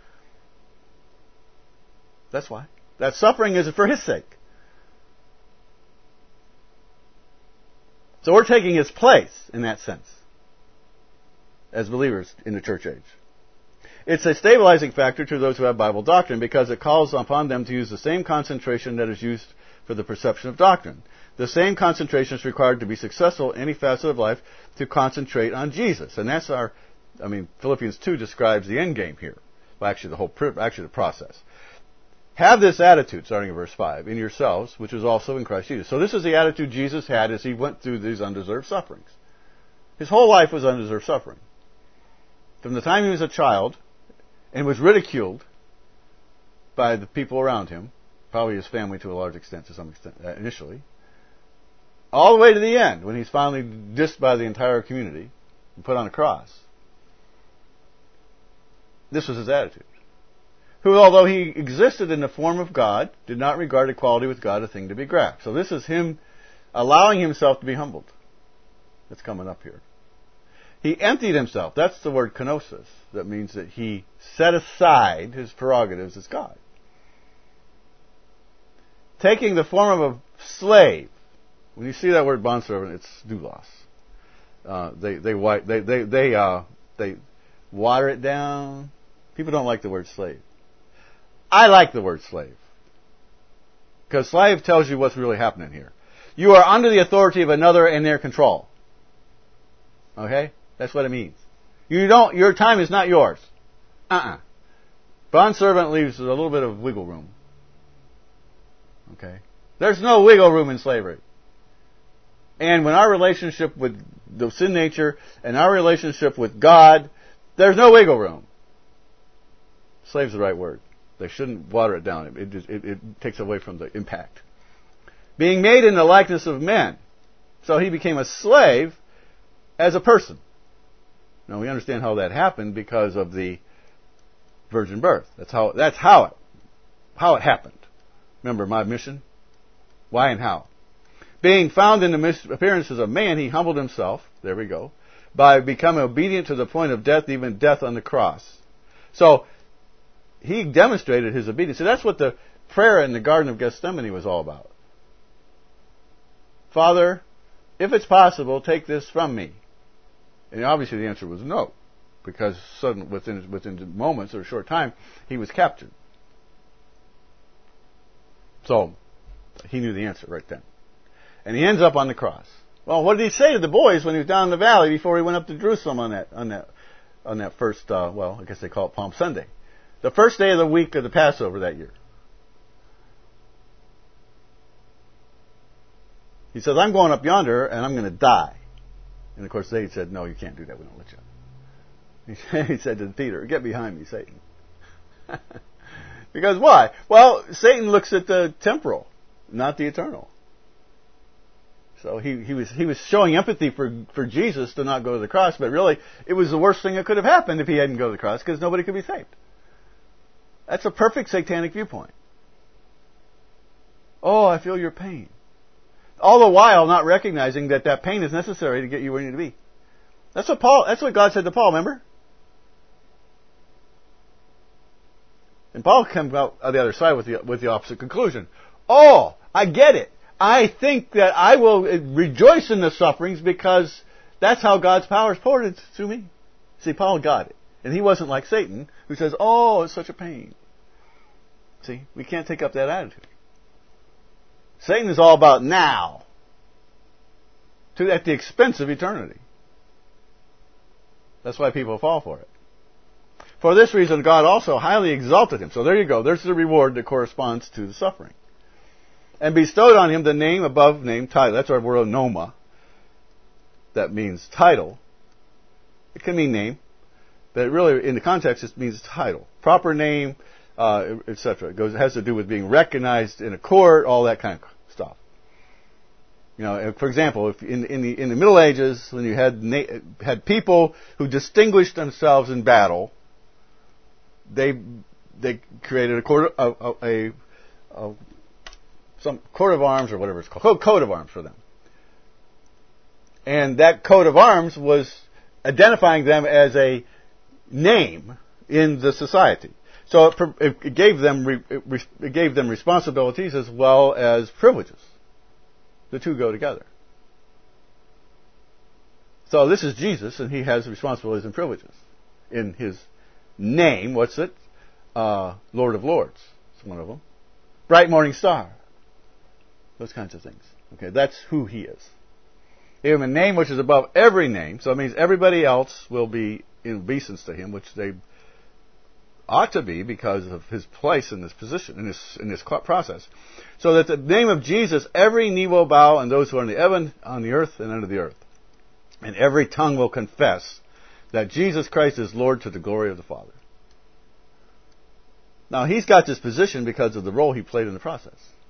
That's why. That suffering is for His sake. So we're taking His place in that sense as believers in the church age. It's a stabilizing factor to those who have Bible doctrine because it calls upon them to use the same concentration that is used for the perception of doctrine. The same concentration is required to be successful in any facet of life to concentrate on Jesus. And that's our, I mean, Philippians two describes the end game here. Well, actually the whole, actually the process. Have this attitude, starting in verse five, in yourselves, which was also in Christ Jesus. So this is the attitude Jesus had as He went through these undeserved sufferings. His whole life was undeserved suffering. From the time he was a child and was ridiculed by the people around him, probably his family to a large extent, to some extent, uh, initially, all the way to the end, when he's finally dissed by the entire community and put on a cross. This was his attitude. Who, although he existed in the form of God, did not regard equality with God a thing to be grasped. So this is him allowing himself to be humbled. That's coming up here. He emptied himself. That's the word kenosis. That means that he set aside his prerogatives as God. Taking the form of a slave. When you see that word bondservant, it's doulos. Uh, they they they they they uh, they water it down. People don't like the word slave. I like the word slave. Because slave tells you what's really happening here. You are under the authority of another and their control. Okay? That's what it means. You don't, your time is not yours. Uh-uh. Bondservant leaves a little bit of wiggle room. Okay? There's no wiggle room in slavery. And when our relationship with the sin nature and our relationship with God, there's no wiggle room. Slave's the right word. They shouldn't water it down. It, it, it, it takes away from the impact. Being made in the likeness of men. So he became a slave as a person. Now we understand how that happened because of the virgin birth. That's how, that's how it, how it happened. Remember my mission? Why and how? Being found in the appearances of man, he humbled himself, there we go, by becoming obedient to the point of death, even death on the cross. So, he demonstrated his obedience. So that's what the prayer in the Garden of Gethsemane was all about. Father, if it's possible, take this from me. And obviously the answer was no, because suddenly, within, within moments or a short time, he was captured. So, he knew the answer right then. And he ends up on the cross. Well, what did he say to the boys when he was down in the valley before he went up to Jerusalem on that, on that, on that first, uh, well, I guess they call it Palm Sunday. The first day of the week of the Passover that year. He says, I'm going up yonder and I'm going to die. And of course they said, no, you can't do that. We don't let you. He said to Peter, get behind me, Satan. Because why? Well, Satan looks at the temporal, not the eternal. So he, he was he was showing empathy for, for Jesus to not go to the cross, but really it was the worst thing that could have happened if he hadn't go to the cross, because nobody could be saved. That's a perfect satanic viewpoint. Oh, I feel your pain. All the while not recognizing that that pain is necessary to get you where you need to be. That's what Paul, that's what God said to Paul, remember? And Paul comes out on the other side with the, with the opposite conclusion. Oh, I get it. I think that I will rejoice in the sufferings because that's how God's power is poured into through me. See, Paul got it. And he wasn't like Satan, who says, oh, it's such a pain. See, we can't take up that attitude. Satan is all about now, to at the expense of eternity. That's why people fall for it. For this reason, God also highly exalted him. So there you go. There's the reward that corresponds to the suffering. And bestowed on him the name above name, title. That's our word noma. That means title. It can mean name, but really, in the context, it means title. Proper name, uh, et cetera. It goes, it has to do with being recognized in a court, all that kind of stuff. You know, for example, if in, in the in the Middle Ages, when you had na- had people who distinguished themselves in battle, they they created a court a, a, a, a some coat of arms or whatever it's called, coat of arms for them, and that coat of arms was identifying them as a name in the society. So it, it gave them it, it gave them responsibilities as well as privileges. The two go together. So this is Jesus, and he has responsibilities and privileges in his name. What's it? Uh, Lord of Lords. It's one of them. Bright morning star. Those kinds of things. Okay, that's who he is. He gave him a name which is above every name. So it means everybody else will be in obeisance to him, which they ought to be because of his place in this position, in this in this process. So that the name of Jesus, every knee will bow, and those who are in the heaven, on the earth, and under the earth. And every tongue will confess that Jesus Christ is Lord to the glory of the Father. Now, he's got this position because of the role he played in the process.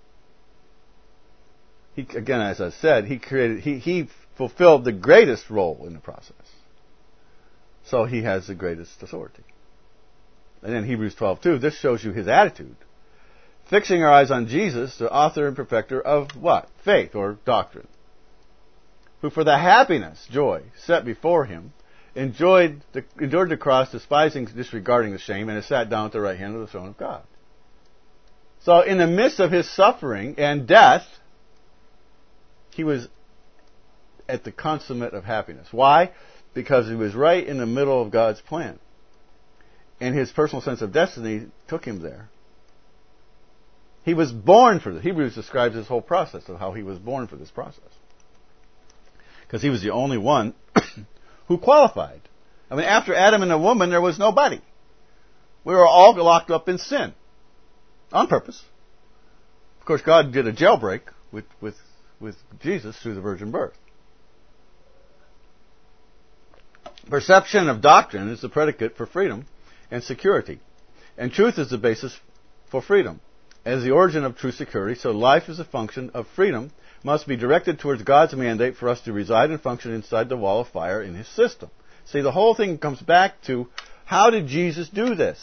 He, again, as I said, he created, he, he fulfilled the greatest role in the process. So he has the greatest authority. And in Hebrews twelve two, this shows you his attitude. Fixing our eyes on Jesus, the author and perfecter of what? Faith or doctrine. Who for the happiness, joy, set before him, enjoyed the, endured the cross, despising, disregarding the shame, and has sat down at the right hand of the throne of God. So in the midst of his suffering and death, he was at the consummate of happiness. Why? Because he was right in the middle of God's plan. And his personal sense of destiny took him there. He was born for this. Hebrews describes this whole process of how he was born for this process. Because he was the only one who qualified. I mean, after Adam and the woman, there was nobody. We were all locked up in sin. On purpose. Of course, God did a jailbreak with, with, with Jesus through the virgin birth. Perception of doctrine is the predicate for freedom and security. And truth is the basis for freedom. As the origin of true security, so life is a function of freedom, must be directed towards God's mandate for us to reside and function inside the wall of fire in his system. See, the whole thing comes back to, how did Jesus do this?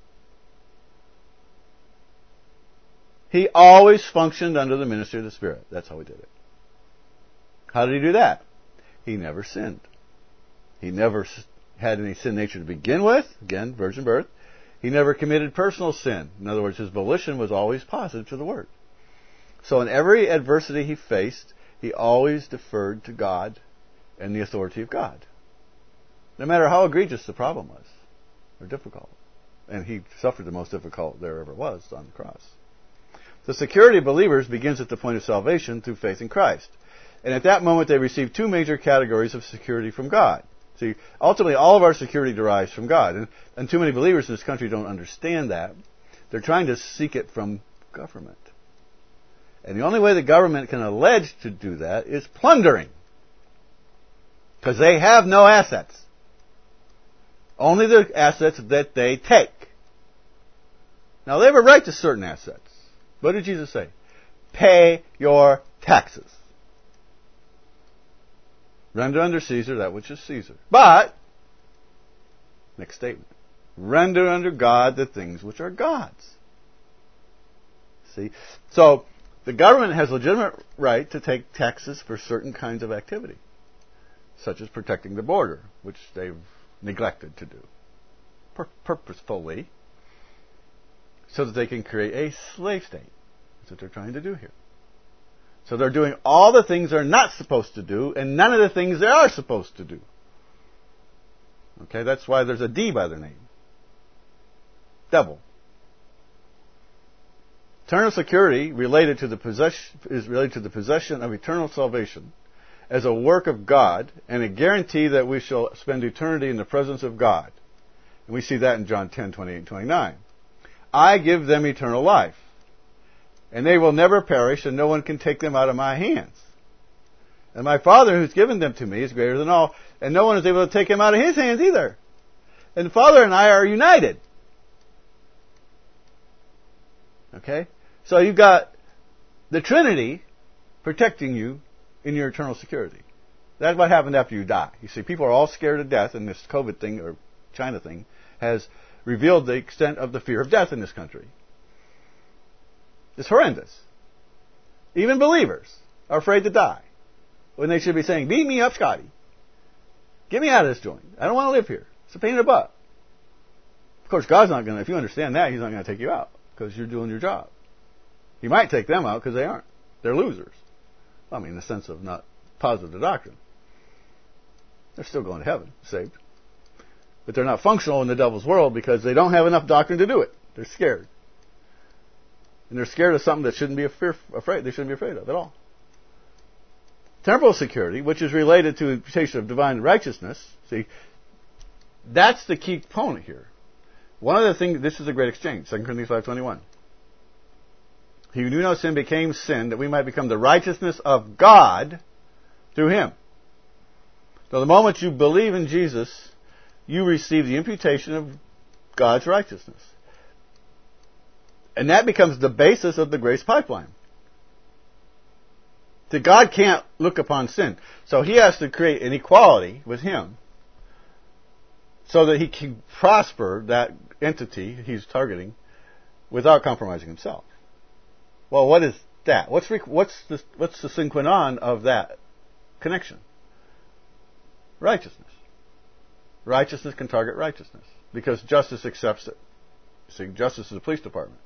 He always functioned under the ministry of the Spirit. That's how he did it. How did he do that? He never sinned. He never had any sin nature to begin with. Again, virgin birth. He never committed personal sin. In other words, his volition was always positive to the Word. So in every adversity he faced, he always deferred to God and the authority of God. No matter how egregious the problem was, or difficult. And he suffered the most difficult there ever was on the cross. The security of believers begins at the point of salvation through faith in Christ. And at that moment they receive two major categories of security from God. See, ultimately all of our security derives from God. And, and too many believers in this country don't understand that. They're trying to seek it from government. And the only way the government can allege to do that is plundering. Because they have no assets. Only the assets that they take. Now they have a right to certain assets. What did Jesus say? Pay your taxes. Render unto Caesar that which is Caesar. But, next statement, render unto God the things which are God's. See? So, the government has legitimate right to take taxes for certain kinds of activity, such as protecting the border, which they've neglected to do pur- purposefully, so that they can create a slave state. That's what they're trying to do here. So they're doing all the things they're not supposed to do, and none of the things they are supposed to do. Okay, that's why there's a D by their name. Devil. Eternal security related to the possession is related to the possession of eternal salvation as a work of God and a guarantee that we shall spend eternity in the presence of God. And we see that in John ten, twenty-eight and twenty-nine. I give them eternal life, and they will never perish, and no one can take them out of my hands. And my Father who's given them to me is greater than all, and no one is able to take them out of his hands either. And the Father and I are united. Okay? So you've got the Trinity protecting you in your eternal security. That's what happened after you die. You see, people are all scared of death, and this COVID thing, or China thing, has revealed the extent of the fear of death in this country. It's horrendous. Even believers are afraid to die, when they should be saying, beat me up, Scotty. Get me out of this joint. I don't want to live here. It's a pain in the butt. Of course, God's not going to, if you understand that, He's not going to take you out, because you're doing your job. He might take them out, because they aren't. They're losers. I mean, in the sense of not positive the doctrine. They're still going to heaven, saved. But they're not functional in the devil's world because they don't have enough doctrine to do it. They're scared. And they're scared of something that shouldn't be afraid, they shouldn't be afraid of at all. Temporal security, which is related to imputation of divine righteousness, see, that's the key component here. One of the things, this is a great exchange, Second Corinthians five twenty-one. He who knew no sin became sin, that we might become the righteousness of God through Him. So the moment you believe in Jesus, you receive the imputation of God's righteousness. And that becomes the basis of the grace pipeline. That God can't look upon sin. So He has to create an equality with Him so that He can prosper that entity He's targeting without compromising Himself. Well, what is that? What's what's the, what's the sine qua non of that connection? Righteousness. Righteousness can target righteousness because justice accepts it. See, justice is a police department.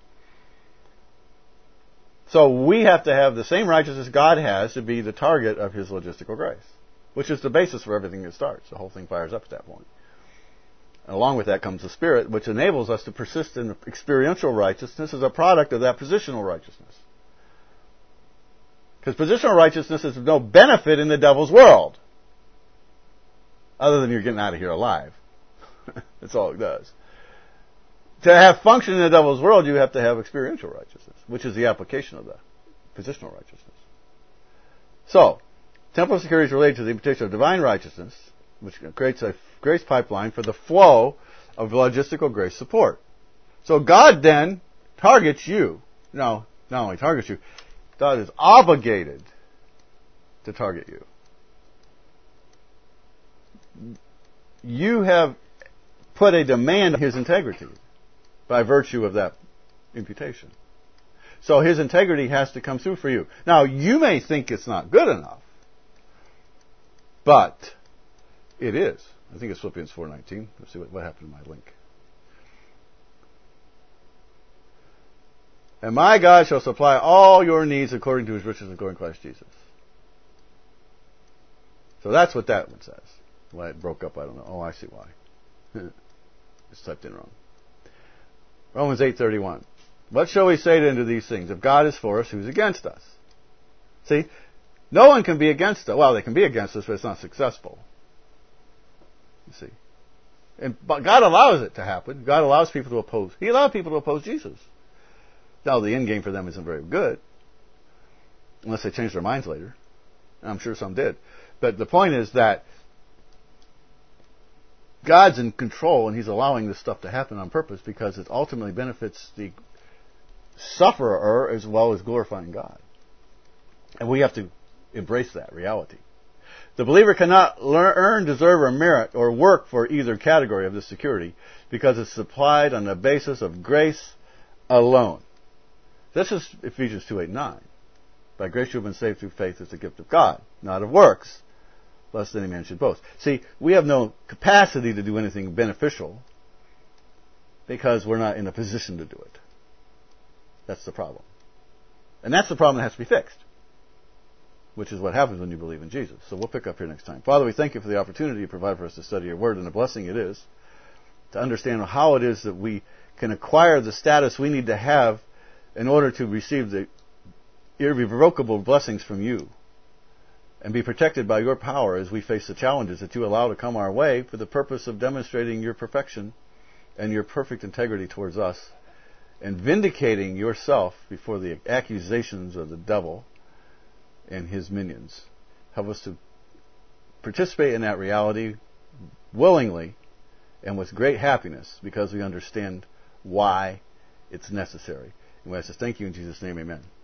So we have to have the same righteousness God has to be the target of His logistical grace, which is the basis for everything that starts. The whole thing fires up at that point. And along with that comes the Spirit, which enables us to persist in experiential righteousness as a product of that positional righteousness. Because positional righteousness is of no benefit in the devil's world, other than you're getting out of here alive. That's all it does. To have function in the devil's world, you have to have experiential righteousness, which is the application of the positional righteousness. So, temporal security is related to the imputation of divine righteousness, which creates a grace pipeline for the flow of logistical grace support. So God then targets you. No, not only targets you, God is obligated to target you. You have put a demand on His integrity by virtue of that imputation. So His integrity has to come through for you. Now, you may think it's not good enough, but it is. I think it's Philippians four nineteen. Let's see what, what happened to my link. And my God shall supply all your needs according to His riches and glory in Christ Jesus. So that's what that one says. Why it broke up, I don't know. Oh, I see why. It's typed in wrong. Romans eight thirty-one. What shall we say then to these things? If God is for us, who's against us? See, no one can be against us. Well, they can be against us, but it's not successful. You see. And, but God allows it to happen. God allows people to oppose. He allowed people to oppose Jesus. Now, the end game for them isn't very good. unless they changed their minds later. And I'm sure some did. But the point is that God's in control, and He's allowing this stuff to happen on purpose because it ultimately benefits the sufferer as well as glorifying God. And we have to embrace that reality. The believer cannot learn, earn, deserve, or merit, or work for either category of this security because it's supplied on the basis of grace alone. This is Ephesians two, eight, nine. By grace you have been saved through faith as a gift of God, not of works, lest any man should boast. See, we have no capacity to do anything beneficial because we're not in a position to do it. That's the problem. And that's the problem that has to be fixed, which is what happens when you believe in Jesus. So we'll pick up here next time. Father, we thank you for the opportunity you provide for us to study your word, and a blessing it is to understand how it is that we can acquire the status we need to have in order to receive the irrevocable blessings from you and be protected by your power as we face the challenges that you allow to come our way for the purpose of demonstrating your perfection and your perfect integrity towards us and vindicating yourself before the accusations of the devil and his minions. Help us to participate in that reality willingly and with great happiness because we understand why it's necessary. And we ask to thank you in Jesus' name, amen.